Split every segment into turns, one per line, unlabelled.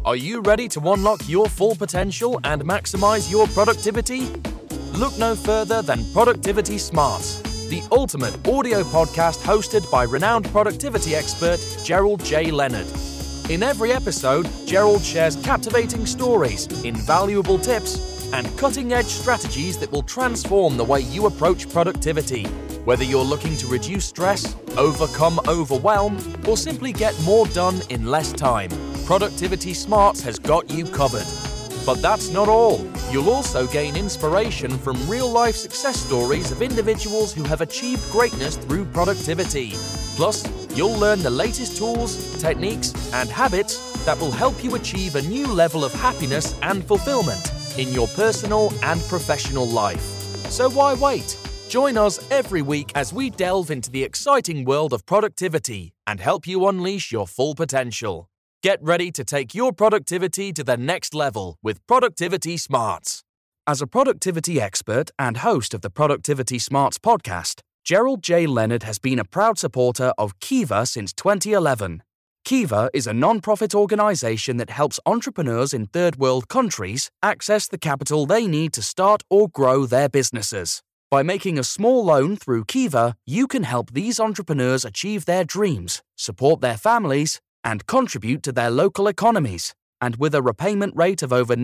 Are you ready to unlock your full potential and maximize your productivity? Look no further than Productivity Smarts, the ultimate audio podcast hosted by renowned productivity expert Gerald J. Leonard. In every episode, Gerald shares captivating stories, invaluable tips, and cutting-edge strategies that will transform the way you approach productivity. Whether you're looking to reduce stress, overcome overwhelm, or simply get more done in less time, Productivity Smarts has got you covered. But that's not all. You'll also gain inspiration from real-life success stories of individuals who have achieved greatness through productivity. Plus, you'll learn the latest tools, techniques, and habits that will help you achieve a new level of happiness and fulfillment in your personal and professional life. So why wait? Join us every week as we delve into the exciting world of productivity and help you unleash your full potential. Get ready to take your productivity to the next level with Productivity Smarts. As a productivity expert and host of the Productivity Smarts podcast, Gerald J. Leonard has been a proud supporter of Kiva since 2011. Kiva is a non-profit organization that helps entrepreneurs in third world countries access the capital they need to start or grow their businesses. By making a small loan through Kiva, you can help these entrepreneurs achieve their dreams, support their families, and contribute to their local economies. And with a repayment rate of over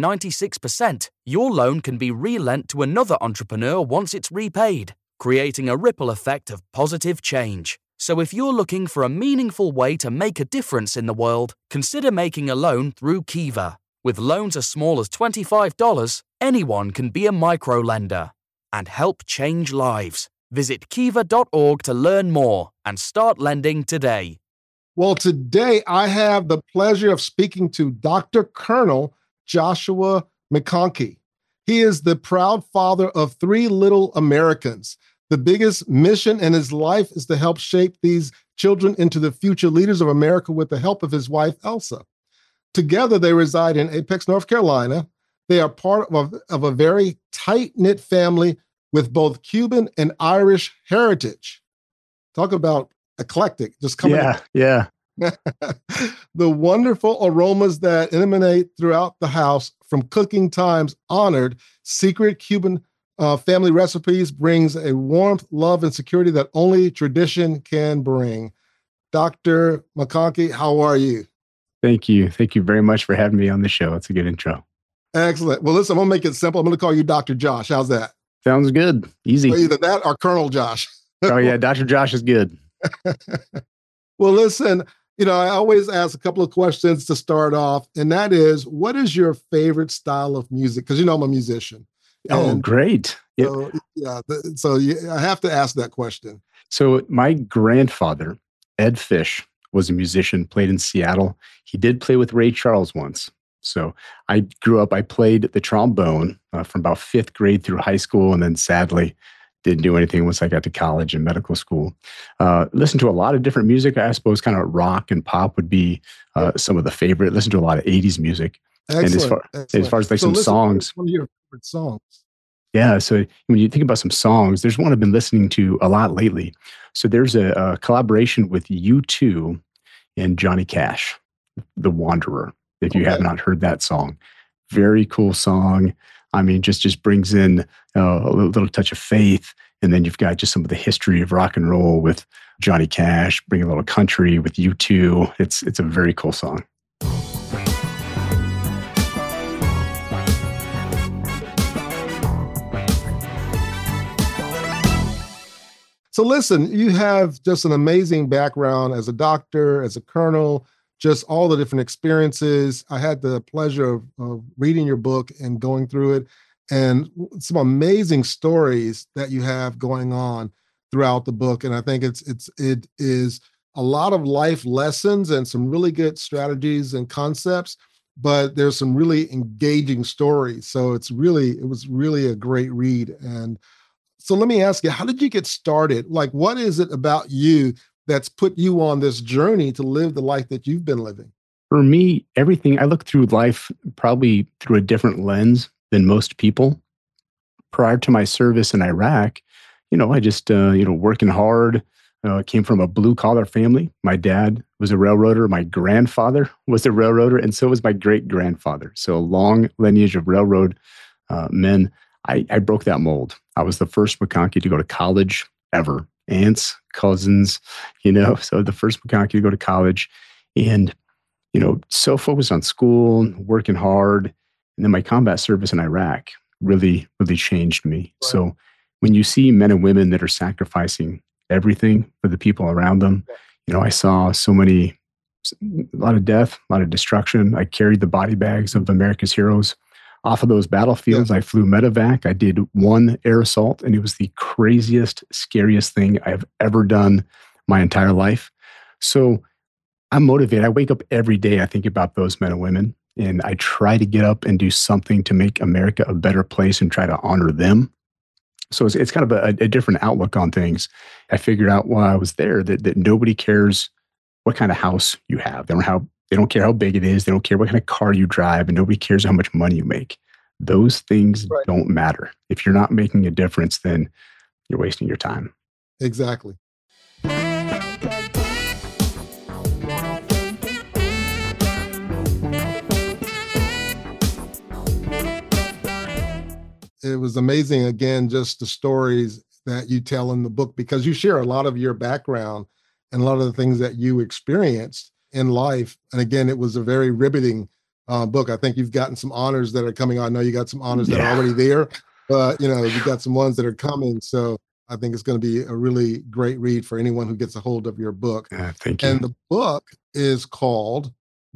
96%, your loan can be relent to another entrepreneur once it's repaid, creating a ripple effect of positive change. So if you're looking for a meaningful way to make a difference in the world, consider making a loan through Kiva. With loans as small as $25, anyone can be a microlender and help change lives. Visit kiva.org to learn more and start lending today.
Well, today I have the pleasure of speaking to Dr. Colonel Joshua McConkey. He is the proud father of 3 little Americans. The biggest mission in his life is to help shape these children into the future leaders of America with the help of his wife, Elsa. Together, they reside in Apex, North Carolina. They are part of a very tight-knit family with both Cuban and Irish heritage. Talk about eclectic, just coming.
Yeah.
The wonderful aromas that emanate throughout the house from Cooking Time's honored secret Cuban family recipes brings a warmth, love, and security that only tradition can bring. Dr. McConkey, how are you?
Thank you. Thank you very much for having me on the show. It's a good intro.
Excellent. Well, listen, I'm going to make it simple. I'm going to call you Dr. Josh. How's that?
Sounds good. Easy.
So either that or Colonel Josh.
Oh, yeah. Dr. Josh is good.
Well, listen, I always ask a couple of questions to start off, and that is, what is your favorite style of music? Because I'm a musician.
Oh, great.
So, I have to ask that question.
So my grandfather, Ed Fish, was a musician, played in Seattle. He did play with Ray Charles once. So I grew up, I played the trombone from about 5th grade through high school, and then sadly didn't do anything once I got to college and medical school. Listened to a lot of different music. I suppose kind of rock and pop would be some of the favorite. Listened to a lot of 80s music.
Excellent.
And as far as like some songs.
One of your favorite songs.
Yeah. So when you think about some songs, there's one I've been listening to a lot lately. So there's a collaboration with U2 and Johnny Cash, The Wanderer. If you have not heard that song, very cool song. I mean, just brings in a little touch of faith. And then you've got just some of the history of rock and roll with Johnny Cash, bring a little country with U2. It's a very cool song.
So listen, you have just an amazing background as a doctor, as a colonel, just all the different experiences. I had the pleasure of reading your book and going through it, and some amazing stories that you have going on throughout the book. And I think it is a lot of life lessons and some really good strategies and concepts, but there's some really engaging stories. So it was really a great read. And so let me ask you, how did you get started? Like, what is it about you that's put you on this journey to live the life that you've been living?
For me, I look through life probably through a different lens than most people. Prior to my service in Iraq, I just, working hard, Came from a blue collar family. My dad was a railroader. My grandfather was a railroader, and so was my great grandfather. So a long lineage of railroad men. I broke that mold. I was the first McConkey to go to college ever. Aunts, cousins, so the first McConkey to go to college, and so focused on school, working hard, and then my combat service in Iraq really, really changed me. Right. So when you see men and women that are sacrificing everything for the people around them, I saw a lot of death, a lot of destruction. I carried the body bags of America's heroes off of those battlefields. I flew medevac. I did one air assault, and it was the craziest, scariest thing I've ever done my entire life. So I'm motivated. I wake up every day. I think about those men and women, and I try to get up and do something to make America a better place and try to honor them. So it's kind of a different outlook on things. I figured out while I was there that nobody cares what kind of house you have. They don't care how big it is. They don't care what kind of car you drive, and nobody cares how much money you make. Those things don't matter. If you're not making a difference, then you're wasting your time.
Exactly. It was amazing, again, just the stories that you tell in the book, because you share a lot of your background and a lot of the things that you experienced in life. And again, it was a very riveting book. I think you've gotten some honors that are coming. I know you got some honors that are already there, but you've got some ones that are coming. So I think it's going to be a really great read for anyone who gets a hold of your book.
Thank you.
And the book is called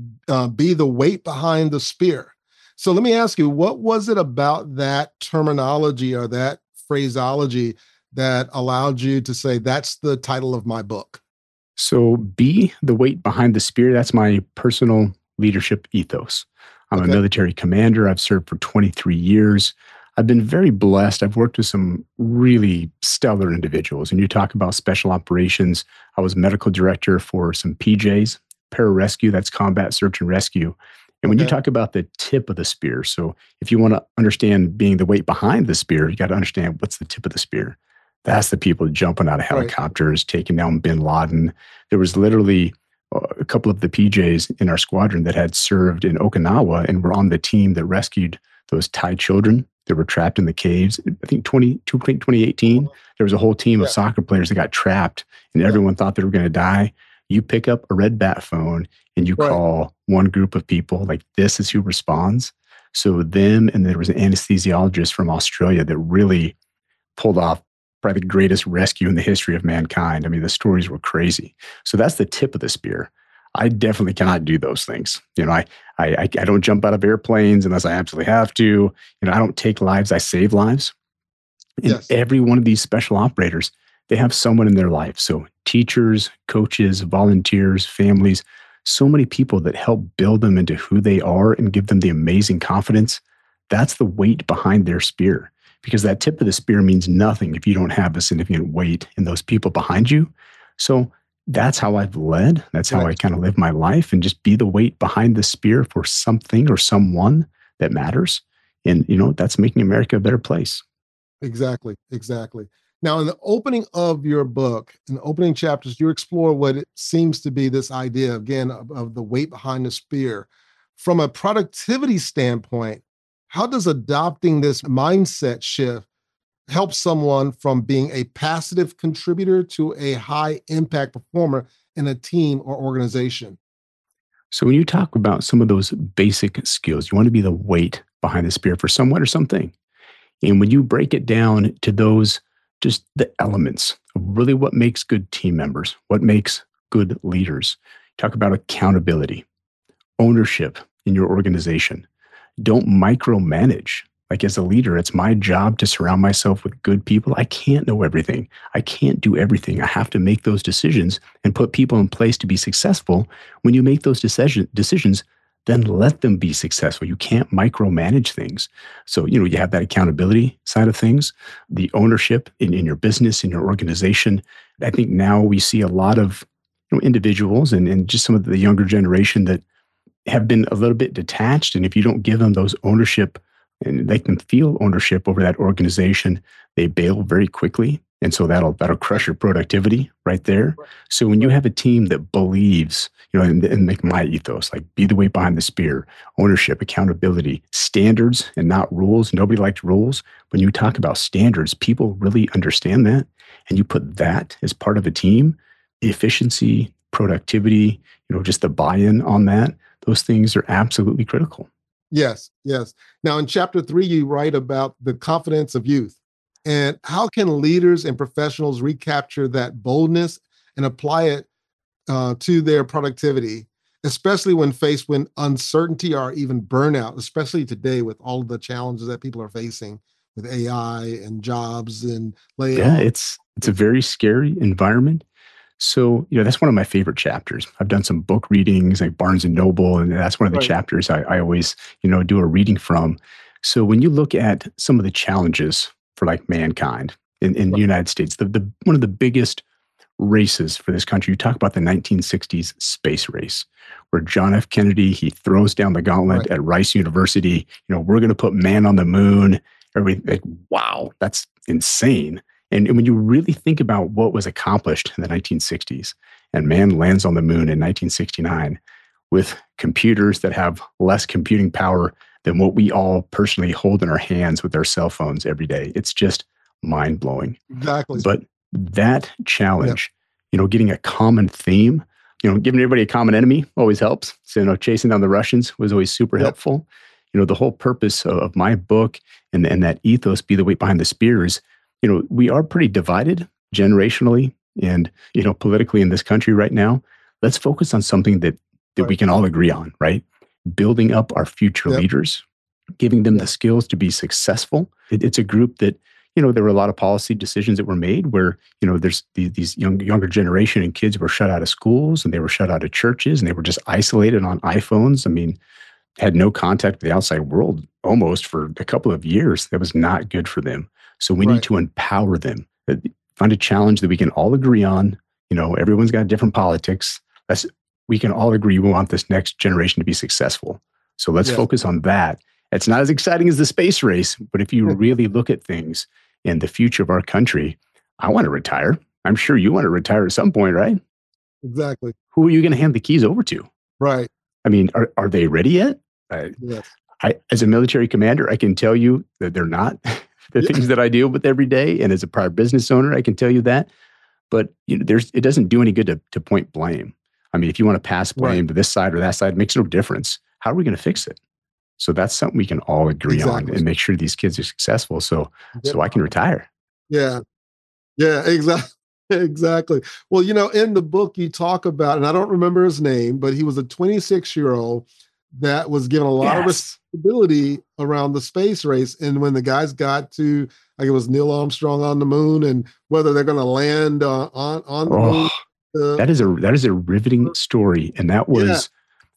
Be the Weight Behind the Spear. So let me ask you, what was it about that terminology or that phraseology that allowed you to say, that's the title of my book?
So Be the Weight Behind the Spear, that's my personal leadership ethos. I'm a military commander. I've served for 23 years. I've been very blessed. I've worked with some really stellar individuals. And you talk about special operations. I was medical director for some PJs, pararescue, that's combat search and rescue. And when you talk about the tip of the spear, so if you want to understand being the weight behind the spear, you got to understand what's the tip of the spear. That's the people jumping out of helicopters, taking down bin Laden. There was literally a couple of the PJs in our squadron that had served in Okinawa and were on the team that rescued those Thai children that were trapped in the caves. I think 2018, there was a whole team of soccer players that got trapped, and everyone thought they were going to die. You pick up a red bat phone and you call one group of people, like this is who responds. So them, and there was an anesthesiologist from Australia that really pulled off probably the greatest rescue in the history of mankind. I mean, the stories were crazy. So that's the tip of the spear. I definitely cannot do those things. I don't jump out of airplanes unless I absolutely have to. I don't take lives, I save lives. And every one of these special operators, they have someone in their life. So teachers, coaches, volunteers, families, so many people that help build them into who they are and give them the amazing confidence. That's the weight behind their spear, because that tip of the spear means nothing if you don't have a significant weight in those people behind you. So that's how I've led. That's how I kind of live my life, and just be the weight behind the spear for something or someone that matters. And, that's making America a better place.
Exactly. Now, in the opening of your book, in the opening chapters, you explore what it seems to be this idea, again, of the weight behind the spear. From a productivity standpoint, how does adopting this mindset shift help someone from being a passive contributor to a high impact performer in a team or organization?
So when you talk about some of those basic skills, you want to be the weight behind the spear for someone or something. And when you break it down to those, just the elements of really what makes good team members, what makes good leaders. Talk about accountability, ownership in your organization. Don't micromanage. Like, as a leader, it's my job to surround myself with good people. I can't know everything. I can't do everything. I have to make those decisions and put people in place to be successful. When you make those decisions, then let them be successful. You can't micromanage things. So, you have that accountability side of things, the ownership in your business, in your organization. I think now we see a lot of individuals and just some of the younger generation that have been a little bit detached. And if you don't give them those ownership and they can feel ownership over that organization, they bail very quickly. And so that'll crush your productivity right there. So when you have a team that believes, and make my ethos, like be the weight behind the spear, ownership, accountability, standards, and not rules. Nobody likes rules. When you talk about standards, people really understand that. And you put that as part of a team, efficiency, productivity, just the buy-in on that, those things are absolutely critical.
Yes, yes. Now in chapter 3, you write about the confidence of youth. And how can leaders and professionals recapture that boldness and apply it to their productivity, especially when faced with uncertainty or even burnout, especially today with all of the challenges that people are facing with AI and jobs and layoffs?
Yeah, it's a very scary environment. So, that's one of my favorite chapters. I've done some book readings like Barnes and Noble, and that's one of the chapters I always, do a reading from. So when you look at some of the challenges for like mankind in the United States, the one of the biggest races for this country, you talk about the 1960s space race, where John F. Kennedy, he throws down the gauntlet at Rice University. We're going to put man on the moon. Everybody, like, wow, that's insane. And when you really think about what was accomplished in the 1960s, and man lands on the moon in 1969 with computers that have less computing power than what we all personally hold in our hands with our cell phones every day. It's just mind-blowing.
Exactly.
But that challenge, getting a common theme, giving everybody a common enemy always helps. So, chasing down the Russians was always super helpful. The whole purpose of my book and that ethos, be the weight behind the spears, we are pretty divided generationally and, politically in this country right now. Let's focus on something that we can all agree on, right? Building up our future leaders, giving them the skills to be successful. It's a group that, there were a lot of policy decisions that were made where, there's these younger generation and kids were shut out of schools and they were shut out of churches and they were just isolated on iPhones. I mean, had no contact with the outside world almost for a couple of years. That was not good for them. So we need to empower them, find a challenge that we can all agree on. Everyone's got different politics. We can all agree we want this next generation to be successful. So let's focus on that. It's not as exciting as the space race, but if you really look at things in the future of our country, I want to retire. I'm sure you want to retire at some point, right?
Exactly.
Who are you going to hand the keys over to?
Right.
I mean, are they ready yet?
Yes.
As a military commander, I can tell you that they're not. The things that I deal with every day, and as a prior business owner, I can tell you that. But it doesn't do any good to point blame. I mean, if you want to pass blame to this side or that side, it makes no difference. How are we going to fix it? So that's something we can all agree on and make sure these kids are successful. So I can retire.
Yeah. Yeah. Exactly. Well, in the book you talk about, and I don't remember his name, but he was a 26-year-old that was given a lot of responsibility around the space race. And when the guys got to, like, it was Neil Armstrong on the moon and whether they're going to land on the moon.
That is a riveting story. And that was,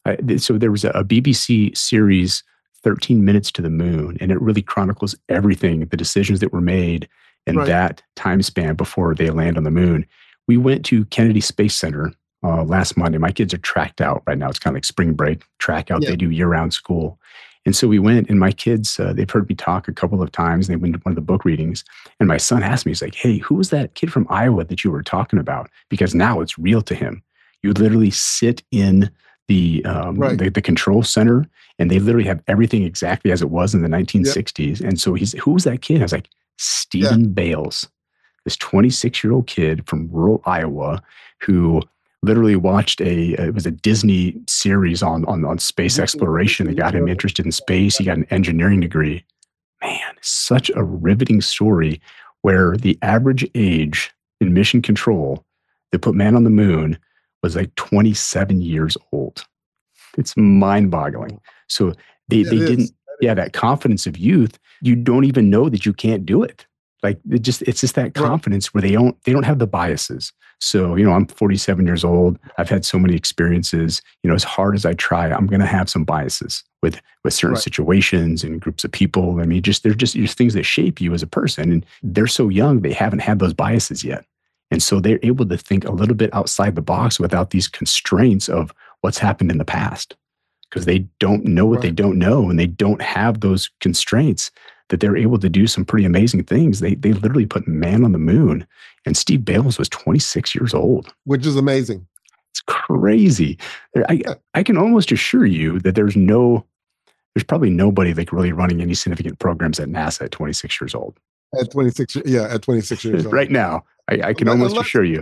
so there was a BBC series, 13 Minutes to the Moon, and it really chronicles everything, the decisions that were made in that time span before they land on the moon. We went to Kennedy Space Center last Monday. My kids are tracked out right now. It's kind of like spring break, track out. They do year-round school. And so we went, and my kids, they've heard me talk a couple of times. They went to one of the book readings. And my son asked me, he's like, hey, who was that kid from Iowa that you were talking about? Because now it's real to him. You literally sit in the control center, and they literally have everything exactly as it was in the 1960s. And so who was that kid? I was like, Stephen Bales, this 26-year-old kid from rural Iowa who literally watched it was a Disney series on space exploration that got him interested in space. He got an engineering degree. Man, such a riveting story where the average age in mission control that put man on the moon was like 27 years old. It's mind-boggling. So they didn't, that confidence of youth, you don't even know that you can't do it. Like it's just that confidence where they don't have the biases. So, I'm 47 years old. I've had so many experiences, as hard as I try, I'm going to have some biases with certain situations and groups of people. I mean, they're just things that shape you as a person. And they're so young, they haven't had those biases yet. And so they're able to think a little bit outside the box without these constraints of what's happened in the past, because they don't know what they don't know, and they don't have those constraints. that they're able to do some pretty amazing things. They literally put man on the moon, and Steve Bales was 26 years old.
Which is amazing.
It's crazy. I can almost assure you that there's probably nobody like really running any significant programs at NASA at 26 years old.
At 26 years old.
Right now, I can almost assure you.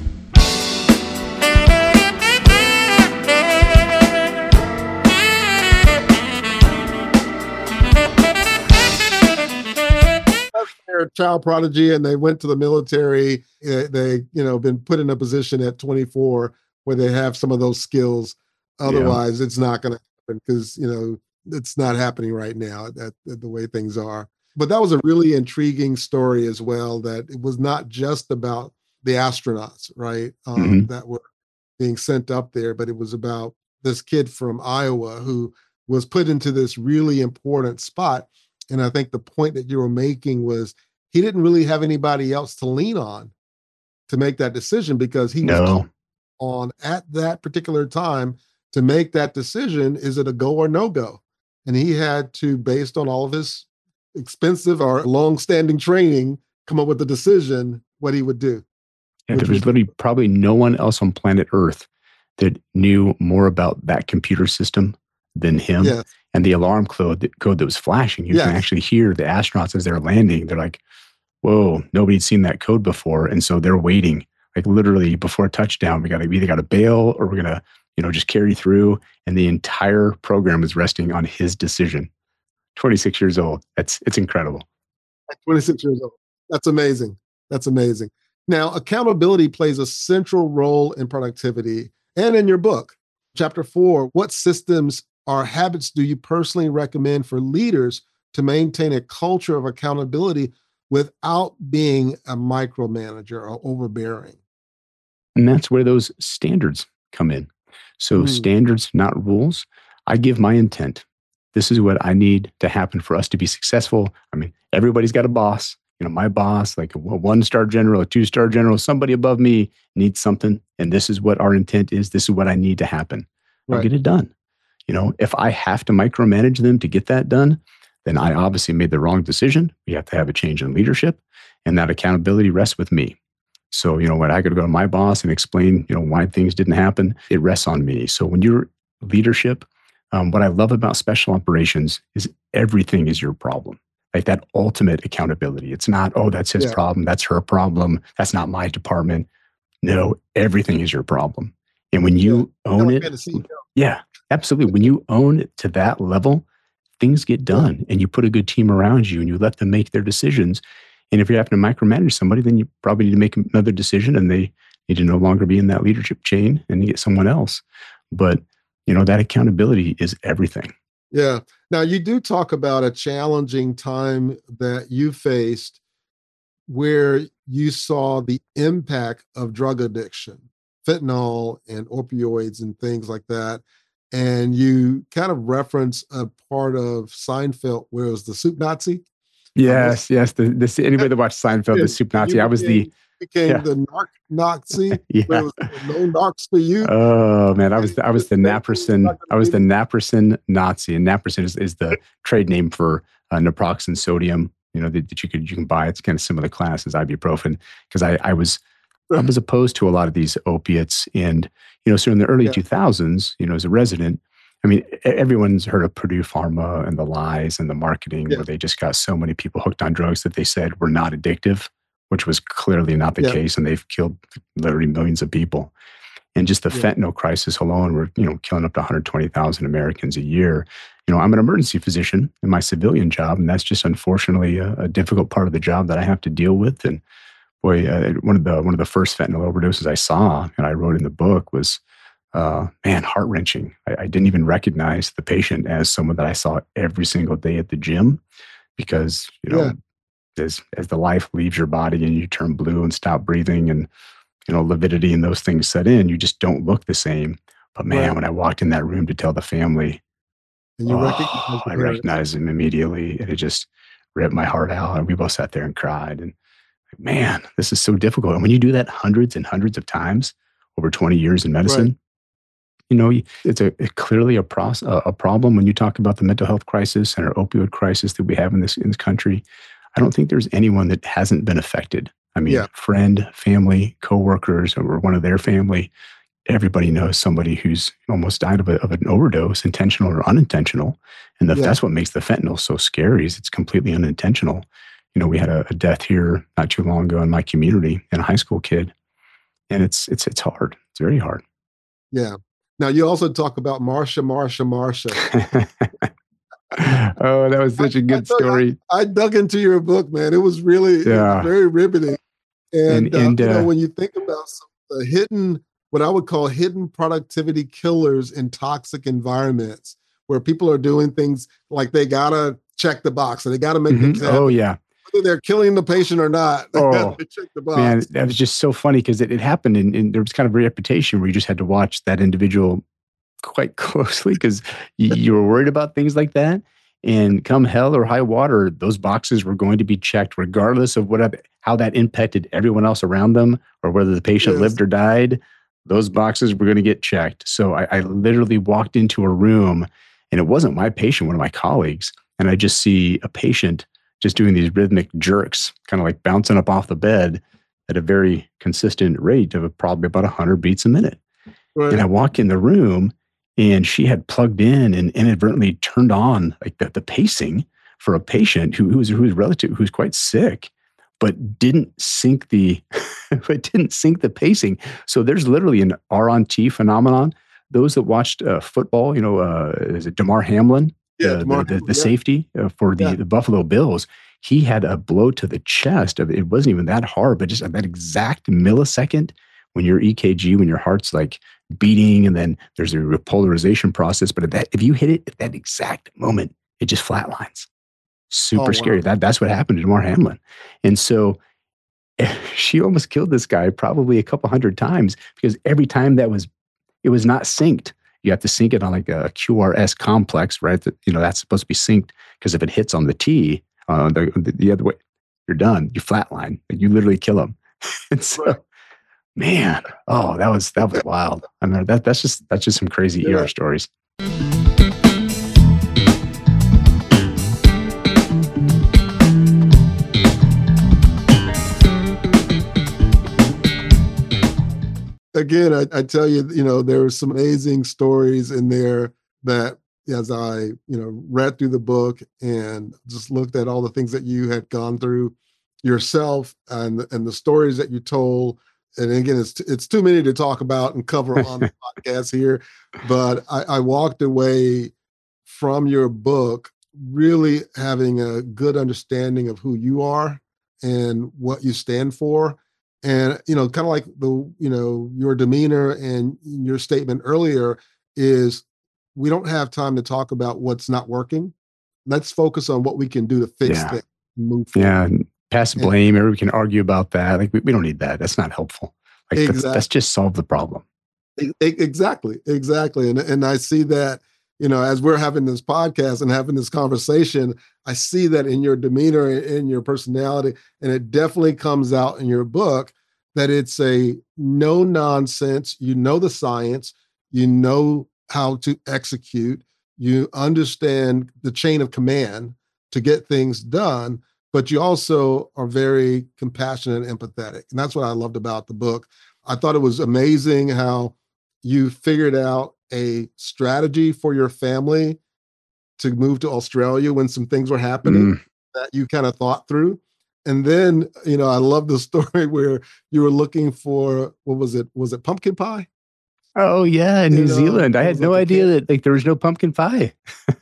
They're a child prodigy and they went to the military. They, been put in a position at 24 where they have some of those skills. Otherwise, it's not going to happen because, it's not happening right now at the way things are. But that was a really intriguing story as well, that it was not just about the astronauts, right, that were being sent up there, but it was about this kid from Iowa who was put into this really important spot. And I think the point that you were making was he didn't really have anybody else to lean on to make that decision, because he was on at that particular time to make that decision. Is it a go or no go? And he had to, based on all of his expensive or long-standing training, come up with a decision what he would do.
Yeah, there was literally probably no one else on planet Earth that knew more about that computer system than him. Yes. And the alarm code that was flashing, you can actually hear the astronauts as they're landing. They're like, whoa, nobody'd seen that code before. And so they're waiting, like literally before touchdown, we either got to bail or we're going to, just carry through. And the entire program is resting on his decision. 26 years old. It's incredible.
At 26 years old. That's amazing. That's amazing. Now, accountability plays a central role in productivity. And in your book, chapter 4, what systems or habits do you personally recommend for leaders to maintain a culture of accountability without being a micromanager or overbearing?
And that's where those standards come in. So standards, not rules. I give my intent. This is what I need to happen for us to be successful. I mean, everybody's got a boss. My boss, like a 1-star general, a 2-star general, somebody above me needs something. And this is what our intent is. This is what I need to happen. I'll get it done. If I have to micromanage them to get that done, then I obviously made the wrong decision. We have to have a change in leadership, and that accountability rests with me. So, when I could go to my boss and explain, why things didn't happen, it rests on me. So when you're leadership, what I love about special operations is everything is your problem. Like that ultimate accountability. It's not, that's his problem. That's her problem. That's not my department. No, everything is your problem. And when you own it, absolutely. When you own it to that level, things get done and you put a good team around you and you let them make their decisions. And if you happen to micromanage somebody, then you probably need to make another decision and they need to no longer be in that leadership chain and you get someone else. But, that accountability is everything.
Yeah. Now, you do talk about a challenging time that you faced where you saw the impact of drug addiction, fentanyl and opioids and things like that. And you kind of reference a part of Seinfeld where it was the soup Nazi.
Yes. Anybody that watched Seinfeld, the soup Nazi. I was the
narc Nazi. It was no narcs for you.
Oh man, I was the naproxen. I was the naproxen Nazi, and naproxen is the trade name for naproxen sodium. That you can buy. It's kind of similar class as ibuprofen. Because I was opposed to a lot of these opiates, and so in the early 2000s, as a resident, I mean, everyone's heard of Purdue Pharma and the lies and the marketing where they just got so many people hooked on drugs that they said were not addictive, which was clearly not the case. And they've killed literally millions of people. And just the fentanyl crisis alone, we're, killing up to 120,000 Americans a year. I'm an emergency physician in my civilian job, and that's just unfortunately a difficult part of the job that I have to deal with. And boy, one of the first fentanyl overdoses I saw, and I wrote in the book, was heart-wrenching. I didn't even recognize the patient as someone that I saw every single day at the gym because, as the life leaves your body and you turn blue and stop breathing and, lividity and those things set in, you just don't look the same. But man, when I walked in that room to tell the family, and I recognized him immediately, and it just ripped my heart out. And we both sat there and cried. And man, this is so difficult. And when you do that hundreds and hundreds of times over 20 years in medicine, It's clearly a problem when you talk about the mental health crisis and our opioid crisis that we have in this country. I don't think there's anyone that hasn't been affected. I mean, friend, family, coworkers, or one of their family. Everybody knows somebody who's almost died of an overdose, intentional or unintentional. And that's what makes the fentanyl so scary, is it's completely unintentional. We had a death here not too long ago in my community, in a high school kid. And it's hard. It's very hard.
Yeah. Now, you also talk about Marsha.
Oh, that was such a good story.
I dug into your book, man. It was really very riveting. And when you think about the hidden, what I would call hidden productivity killers in toxic environments, where people are doing things like they got to check the box and they got to make things happen.
Oh, yeah.
Whether they're killing the patient or not, they got to check the box.
Man, that was just so funny because it happened, and there was kind of a reputation where you just had to watch that individual quite closely because you were worried about things like that. And come hell or high water, those boxes were going to be checked regardless of how that impacted everyone else around them or whether the patient lived or died. Those boxes were going to get checked. So I literally walked into a room, and it wasn't my patient, one of my colleagues. And I just see a patient just doing these rhythmic jerks, kind of like bouncing up off the bed at a very consistent rate of probably about 100 beats a minute. Right. And I walk in the room, and she had plugged in and inadvertently turned on like the pacing for a patient who's quite sick, but didn't sync the pacing. So there's literally an R-on-T phenomenon. Those that watched football, is it Damar Hamlin? The safety for the Buffalo Bills, he had a blow to the chest. It wasn't even that hard, but just at that exact millisecond when your EKG, when your heart's like beating, and then there's a repolarization process. But if you hit it at that exact moment, it just flatlines. Super scary. That's what happened to Damar Hamlin. And so she almost killed this guy probably a couple hundred times because every time it was not synced. You have to sync it on like a QRS complex, right? That's supposed to be synced because if it hits on the T, the other way, you're done. You flatline. You literally kill them. And so, man, that was wild. I mean, that's just some crazy ER stories.
Again, I tell you, there were some amazing stories in there that as I, read through the book and just looked at all the things that you had gone through yourself and the stories that you told. And again, it's too many to talk about and cover on the podcast here, but I walked away from your book really having a good understanding of who you are and what you stand for. And, kind of like your demeanor and your statement earlier is we don't have time to talk about what's not working. Let's focus on what we can do to fix things and move forward.
Yeah. Pass blame, or we can argue about that. Like we don't need that. That's not helpful. Like let's just solve the problem.
Exactly. And I see that, as we're having this podcast and having this conversation, I see that in your demeanor and in your personality, and it definitely comes out in your book that it's a no nonsense. You know the science, you know how to execute, you understand the chain of command to get things done, but you also are very compassionate and empathetic. And that's what I loved about the book. I thought it was amazing how you figured out a strategy for your family to move to Australia when some things were happening that you kind of thought through. And then, I love the story where you were looking for, what was it? Was it pumpkin pie?
Oh yeah, in New Zealand. I had no idea that there was no pumpkin pie.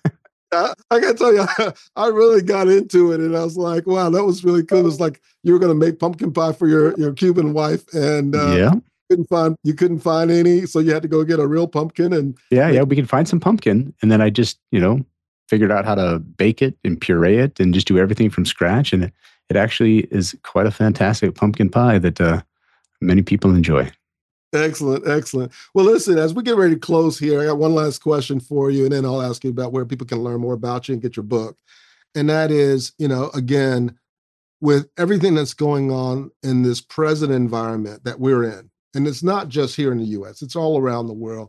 I got to tell you, I really got into it, and I was like, wow, that was really cool. It was like you were going to make pumpkin pie for your Cuban wife, and you couldn't find any, so you had to go get a real pumpkin. And
we could find some pumpkin, and then I just figured out how to bake it and puree it and just do everything from scratch, and it actually is quite a fantastic pumpkin pie that many people enjoy.
Excellent. Well, listen, as we get ready to close here, I got one last question for you, and then I'll ask you about where people can learn more about you and get your book. And that is, again, with everything that's going on in this present environment that we're in, and it's not just here in the U.S., it's all around the world.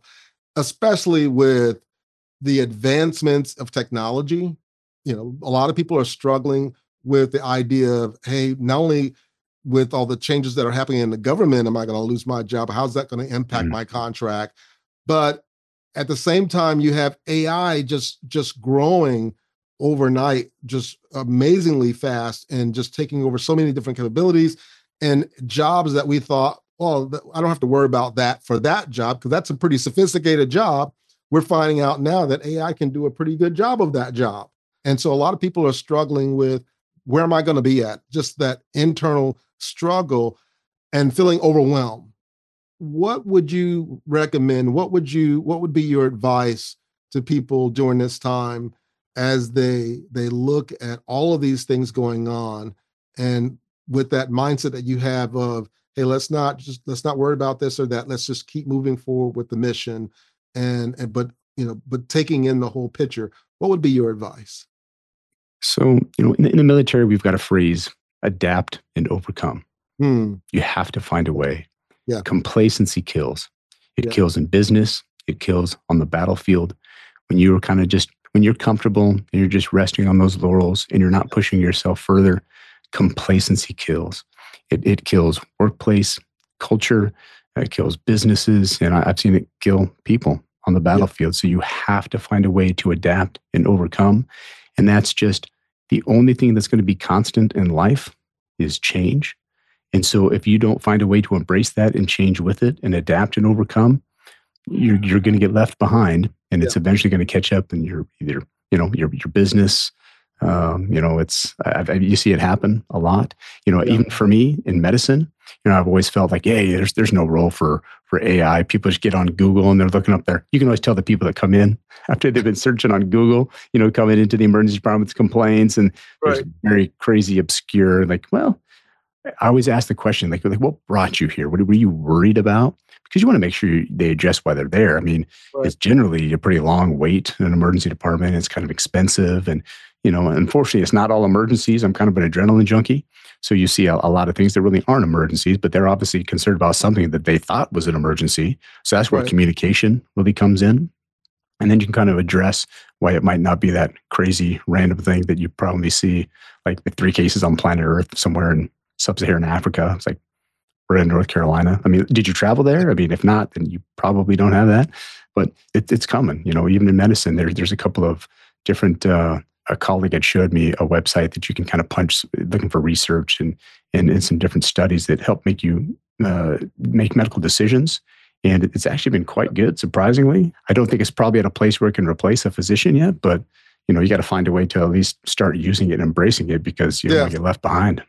especially with the advancements of technology. A lot of people are struggling with the idea of, hey, not only with all the changes that are happening in the government, am I going to lose my job? How's that going to impact my contract? But at the same time, you have AI just growing overnight, just amazingly fast, and just taking over so many different capabilities and jobs that we thought, well, I don't have to worry about that for that job because that's a pretty sophisticated job. We're finding out now that AI can do a pretty good job of that job. And so a lot of people are struggling with, where am I going to be at? Just that internal struggle and feeling overwhelmed. What would you recommend? What would be your advice to people during this time as they look at all of these things going on, and with that mindset that you have of, hey, let's not worry about this or that. Let's just keep moving forward with the mission, but taking in the whole picture. What would be your advice?
So, in the military, we've got a phrase: adapt and overcome. You have to find a way.
Yeah.
Complacency kills. It kills in business. It kills on the battlefield. When you're when you're comfortable and you're just resting on those laurels and you're not pushing yourself further, complacency kills. It kills workplace culture. It kills businesses. And I've seen it kill people on the battlefield. So you have to find a way to adapt and overcome. And that's just the only thing that's going to be constant in life is change. And so if you don't find a way to embrace that and change with it and adapt and overcome, you're going to get left behind, and it's eventually going to catch up, and you're either, your business, you see it happen a lot. Even for me in medicine, I've always felt like, hey, there's no role for AI. People just get on Google and they're looking up there. You can always tell the people that come in after they've been searching on Google, coming into the emergency department with complaints, and there's very crazy, obscure, I always ask the question, what brought you here? What were you worried about? Because you want to make sure they address why they're there. I mean, it's generally a pretty long wait in an emergency department. It's kind of expensive. And, unfortunately, it's not all emergencies. I'm kind of an adrenaline junkie. So you see a lot of things that really aren't emergencies, but they're obviously concerned about something that they thought was an emergency. So that's where communication really comes in. And then you can kind of address why it might not be that crazy random thing that you probably see, like the 3 cases on planet Earth somewhere in Sub-Saharan Africa. It's like, we're in North Carolina. I mean, did you travel there? I mean, if not, then you probably don't have that. But it's coming. Even in medicine, there's a couple of different. A colleague had showed me a website that you can kind of punch, looking for research and some different studies that help make you make medical decisions. And it's actually been quite good, surprisingly. I don't think it's probably at a place where it can replace a physician yet, but you got to find a way to at least start using it and embracing it, because you don't want to get left behind.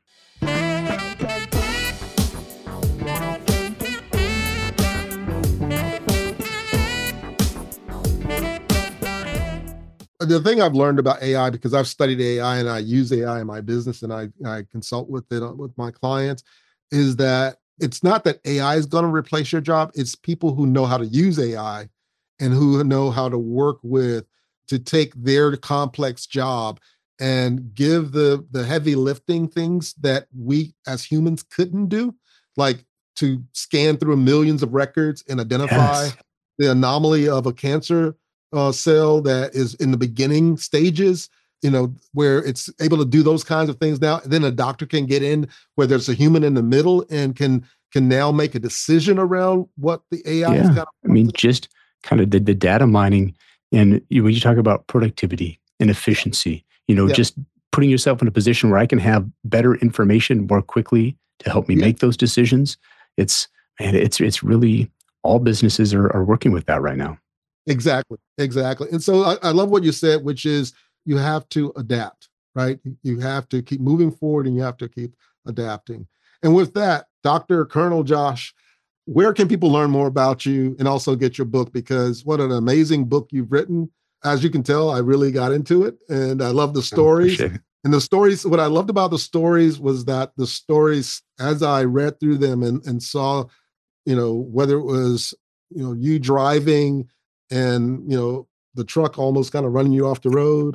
The thing I've learned about AI, because I've studied AI and I use AI in my business and I consult with it with my clients, is that it's not that AI is going to replace your job. It's people who know how to use AI and who know how to work with to take their complex job and give the heavy lifting things that we as humans couldn't do, like to scan through millions of records and identify the anomaly of a cancer cell that is in the beginning stages, where it's able to do those kinds of things now. And then a doctor can get in where there's a human in the middle and can now make a decision around what the AI is kind of.
I mean, just kind of the data mining, and when you talk about productivity and efficiency, just putting yourself in a position where I can have better information more quickly to help me make those decisions. It's really, all businesses are working with that right now.
Exactly. And so I love what you said, which is you have to adapt, right? You have to keep moving forward and you have to keep adapting. And with that, Dr. Colonel Josh, where can people learn more about you and also get your book? Because what an amazing book you've written. As you can tell, I really got into it and I love the stories. And the stories, what I loved about the stories was that the stories, as I read through them and saw, whether it was, you driving and, the truck almost kind of running you off the road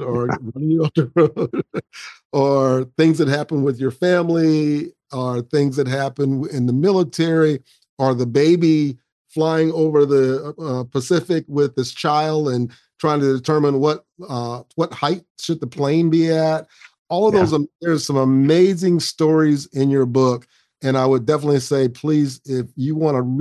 or things that happen with your family or things that happen in the military or the baby flying over the Pacific with this child and trying to determine what height should the plane be at. All of those, there's some amazing stories in your book. And I would definitely say, please, if you want to